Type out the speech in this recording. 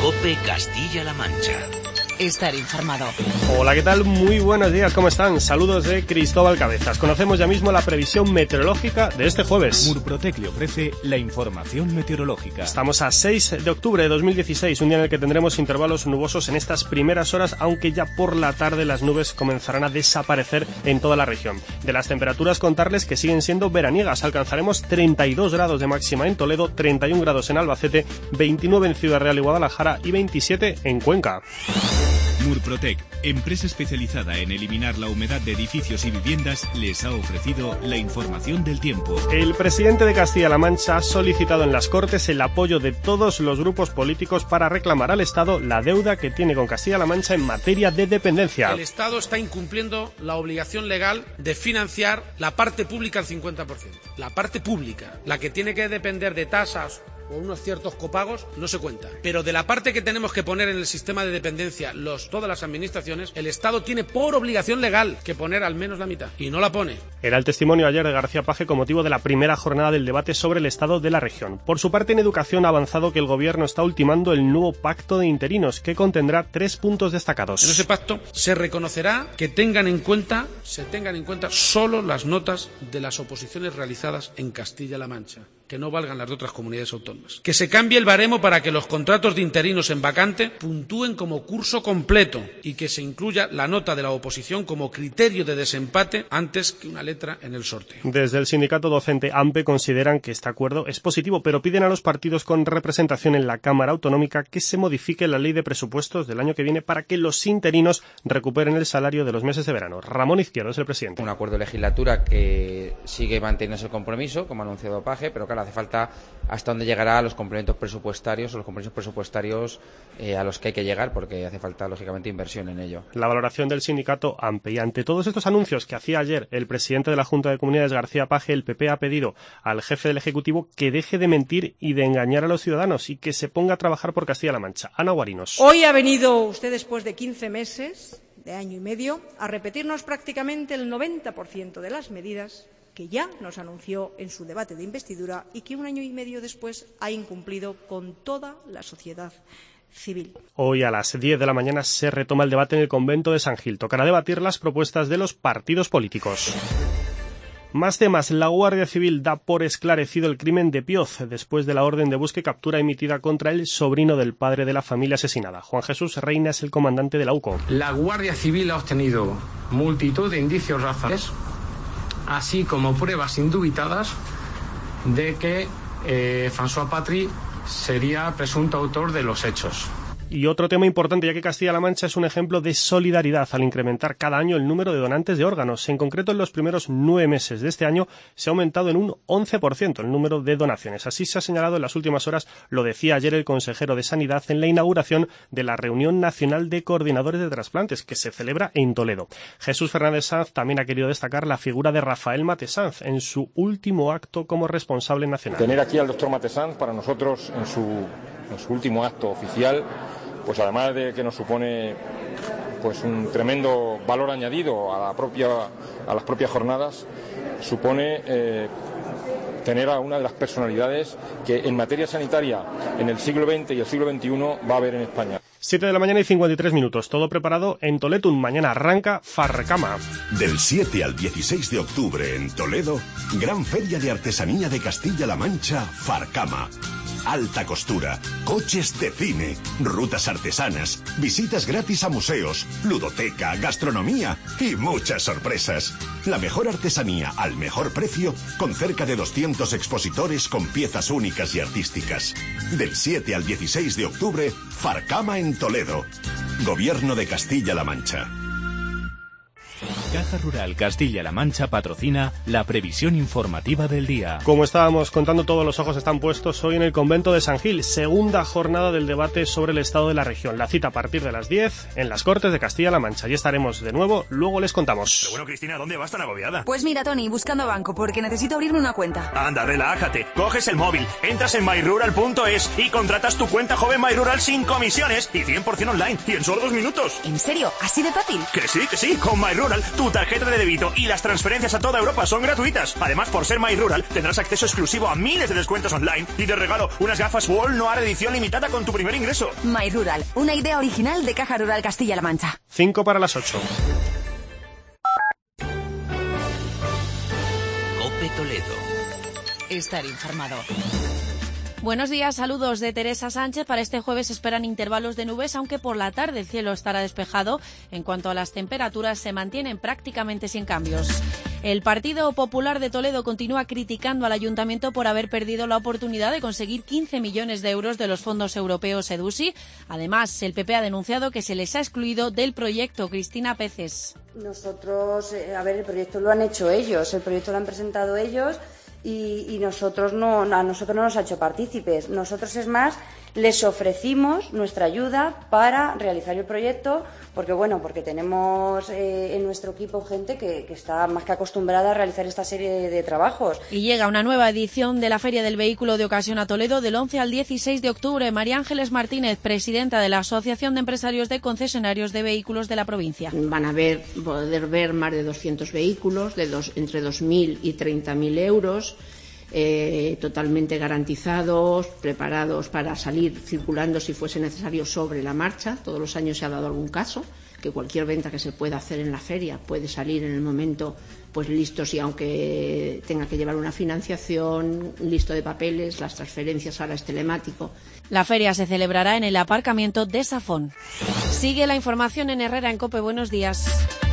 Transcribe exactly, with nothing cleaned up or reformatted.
COPE Castilla-La Mancha. Estar informado. Hola, ¿qué tal? Muy buenos días, ¿cómo están? Saludos de Cristóbal Cabezas. Conocemos ya mismo la previsión meteorológica de este jueves. Murprotec le ofrece la información meteorológica. Estamos a seis de octubre de dos mil dieciséis, un día en el que tendremos intervalos nubosos en estas primeras horas, aunque ya por la tarde las nubes comenzarán a desaparecer en toda la región. De las temperaturas, contarles que siguen siendo veraniegas. Alcanzaremos treinta y dos grados de máxima en Toledo, treinta y un grados en Albacete, veintinueve en Ciudad Real y Guadalajara y veintisiete en Cuenca. Murprotec, empresa especializada en eliminar la humedad de edificios y viviendas, les ha ofrecido la información del tiempo. El presidente de Castilla-La Mancha ha solicitado en las Cortes el apoyo de todos los grupos políticos para reclamar al Estado la deuda que tiene con Castilla-La Mancha en materia de dependencia. El Estado está incumpliendo la obligación legal de financiar la parte pública al cincuenta por ciento. La parte pública, la que tiene que depender de tasas o unos ciertos copagos, no se cuenta. Pero de la parte que tenemos que poner en el sistema de dependencia los, todas las administraciones, el Estado tiene por obligación legal que poner al menos la mitad, y no la pone. Era el testimonio ayer de García Page con motivo de la primera jornada del debate sobre el estado de la región. Por su parte, en Educación ha avanzado que el Gobierno está ultimando el nuevo pacto de interinos, que contendrá tres puntos destacados. En ese pacto se reconocerá que tengan en cuenta, se tengan en cuenta solo las notas de las oposiciones realizadas en Castilla-La Mancha, que no valgan las de otras comunidades autónomas. Que se cambie el baremo para que los contratos de interinos en vacante puntúen como curso completo y que se incluya la nota de la oposición como criterio de desempate antes que una letra en el sorteo. Desde el sindicato docente AMPE consideran que este acuerdo es positivo, pero piden a los partidos con representación en la Cámara Autonómica que se modifique la ley de presupuestos del año que viene para que los interinos recuperen el salario de los meses de verano. Ramón Izquierdo es el presidente. Un acuerdo de legislatura que sigue manteniendo el compromiso, como ha anunciado Page, pero claro, hace falta hasta dónde llegará a los complementos presupuestarios o los compromisos presupuestarios eh, a los que hay que llegar, porque hace falta, lógicamente, inversión en ello. La valoración del sindicato AMPE. Y ante todos estos anuncios que hacía ayer el presidente de la Junta de Comunidades, García Page, el P P ha pedido al jefe del Ejecutivo que deje de mentir y de engañar a los ciudadanos y que se ponga a trabajar por Castilla-La Mancha. Ana Guarinos. Hoy ha venido usted, después de quince meses, de año y medio, a repetirnos prácticamente el noventa por ciento de las medidas que ya nos anunció en su debate de investidura y que un año y medio después ha incumplido con toda la sociedad civil. Hoy a las diez de la mañana se retoma el debate en el convento de San Gil. Tocará debatir las propuestas de los partidos políticos. Más temas. La Guardia Civil da por esclarecido el crimen de Pioz después de la orden de búsqueda y captura emitida contra el sobrino del padre de la familia asesinada. Juan Jesús Reina es el comandante de la U C O. La Guardia Civil ha obtenido multitud de indicios razonables, así como pruebas indubitadas de que eh, François Patry sería presunto autor de los hechos. Y otro tema importante, ya que Castilla-La Mancha es un ejemplo de solidaridad al incrementar cada año el número de donantes de órganos. En concreto, en los primeros nueve meses de este año se ha aumentado en un once por ciento el número de donaciones. Así se ha señalado en las últimas horas, lo decía ayer el consejero de Sanidad en la inauguración de la Reunión Nacional de Coordinadores de Trasplantes, que se celebra en Toledo. Jesús Fernández Sanz también ha querido destacar la figura de Rafael Mate Sanz en su último acto como responsable nacional. Tener aquí al doctor Mate Sanz para nosotros en su, en su último acto oficial, pues además de que nos supone pues un tremendo valor añadido a la propia a las propias jornadas, supone eh, tener a una de las personalidades que en materia sanitaria en el siglo veinte y el siglo veintiuno va a haber en España. siete de la mañana y cincuenta y tres minutos, todo preparado en Toledo. Mañana arranca Farcama. Del siete al dieciséis de octubre en Toledo, Gran Feria de Artesanía de Castilla-La Mancha, Farcama. Alta costura, coches de cine, rutas artesanas, visitas gratis a museos, ludoteca, gastronomía y muchas sorpresas. La mejor artesanía al mejor precio, con cerca de doscientos expositores con piezas únicas y artísticas. Del siete al dieciséis de octubre, Farcama en Toledo. Gobierno de Castilla-La Mancha. Caja Rural Castilla-La Mancha patrocina la previsión informativa del día. Como estábamos contando, todos los ojos están puestos hoy en el convento de San Gil, segunda jornada del debate sobre el estado de la región. La cita a partir de las diez en las Cortes de Castilla-La Mancha. Ya estaremos de nuevo, luego les contamos. Pero bueno, Cristina, ¿dónde vas tan agobiada? Pues mira, Tony, buscando banco porque necesito abrirme una cuenta. Anda, relájate, coges el móvil, entras en my rural punto es y contratas tu cuenta joven MyRural sin comisiones y cien por ciento online y en solo dos minutos. ¿En serio? ¿Así de fácil? Que sí, que sí, con MyRural tu tu tarjeta de débito y las transferencias a toda Europa son gratuitas. Además, por ser MyRural, tendrás acceso exclusivo a miles de descuentos online y de regalo unas gafas Wall Noir edición limitada con tu primer ingreso. MyRural, una idea original de Caja Rural Castilla-La Mancha. Cinco para las ocho. Cope Toledo. Estar informado. Buenos días, saludos de Teresa Sánchez. Para este jueves esperan intervalos de nubes, aunque por la tarde el cielo estará despejado. En cuanto a las temperaturas, se mantienen prácticamente sin cambios. El Partido Popular de Toledo continúa criticando al Ayuntamiento por haber perdido la oportunidad de conseguir quince millones de euros de los fondos europeos EDUSI. Además, el P P ha denunciado que se les ha excluido del proyecto. Cristina Peces. Nosotros, a ver, el proyecto lo han hecho ellos, el proyecto lo han presentado ellos. Y, y nosotros no, a nosotros no nos ha hecho partícipes. Nosotros, es más, les ofrecimos nuestra ayuda para realizar el proyecto, porque bueno, porque tenemos eh, en nuestro equipo gente que, que está más que acostumbrada a realizar esta serie de, de trabajos. Y llega una nueva edición de la Feria del Vehículo de Ocasión a Toledo del once al dieciséis de octubre. María Ángeles Martínez, presidenta de la Asociación de Empresarios de Concesionarios de Vehículos de la provincia. Van a ver, poder ver más de doscientos vehículos, de dos, entre dos mil y treinta mil euros. Eh, totalmente garantizados, preparados para salir circulando si fuese necesario sobre la marcha. Todos los años se ha dado algún caso, que cualquier venta que se pueda hacer en la feria puede salir en el momento pues listo, si aunque tenga que llevar una financiación, listo de papeles, las transferencias ahora es telemático. La feria se celebrará en el aparcamiento de Safón. Sigue la información en Herrera en COPE. Buenos días.